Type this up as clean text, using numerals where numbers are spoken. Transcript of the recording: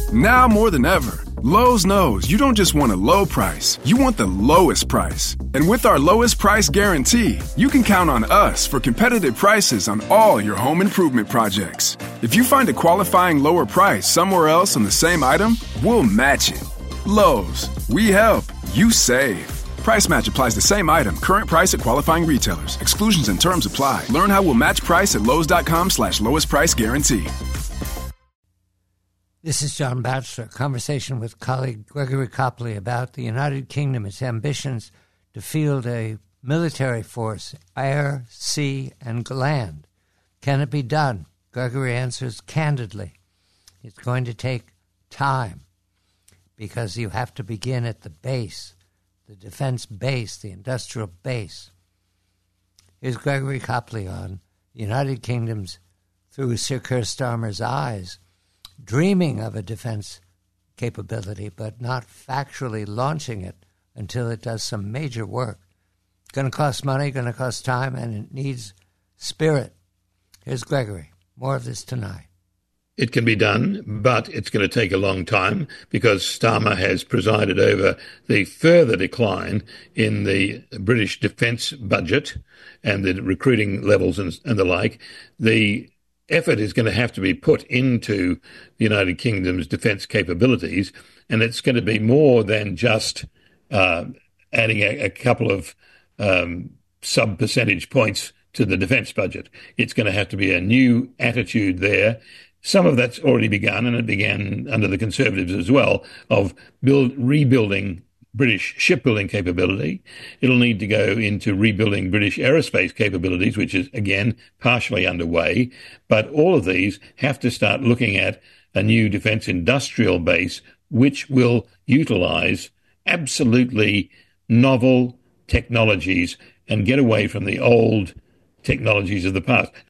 Now more than ever, Lowe's knows you don't just want a low price, you want the lowest price. And with our lowest price guarantee, you can count on us for competitive prices on all your home improvement projects. If you find a qualifying lower price somewhere else on the same item, we'll match it. Lowe's, we help, you save. Price match applies the same item. Current price at qualifying retailers. Exclusions and terms apply. Learn how we'll match price at Lowes.com/lowest price guarantee. This is John Batchelor, conversation with colleague Gregory Copley about the United Kingdom, its ambitions to field a military force, air, sea, and land. Can it be done? Gregory answers candidly. It's going to take time because you have to begin at the base, the defense base, the industrial base. Here's Gregory Copley on the United Kingdom's, through Sir Keir Starmer's eyes, dreaming of a defense capability, but not factually launching it until it does some major work. Going to cost money, going to cost time, and it needs spirit. Here's Gregory. More of this tonight. It can be done, but it's going to take a long time because Starmer has presided over the further decline in the British defence budget and the recruiting levels and the like. The effort is going to have to be put into the United Kingdom's defence capabilities, and it's going to be more than just adding a couple of sub-percentage points to the defence budget. It's going to have to be a new attitude there. Some of that's already begun, and it began under the Conservatives as well, of rebuilding British shipbuilding capability. It'll need to go into rebuilding British aerospace capabilities, which is, again, partially underway. But all of these have to start looking at a new defence industrial base, which will utilise absolutely novel technologies and get away from the old technologies of the past.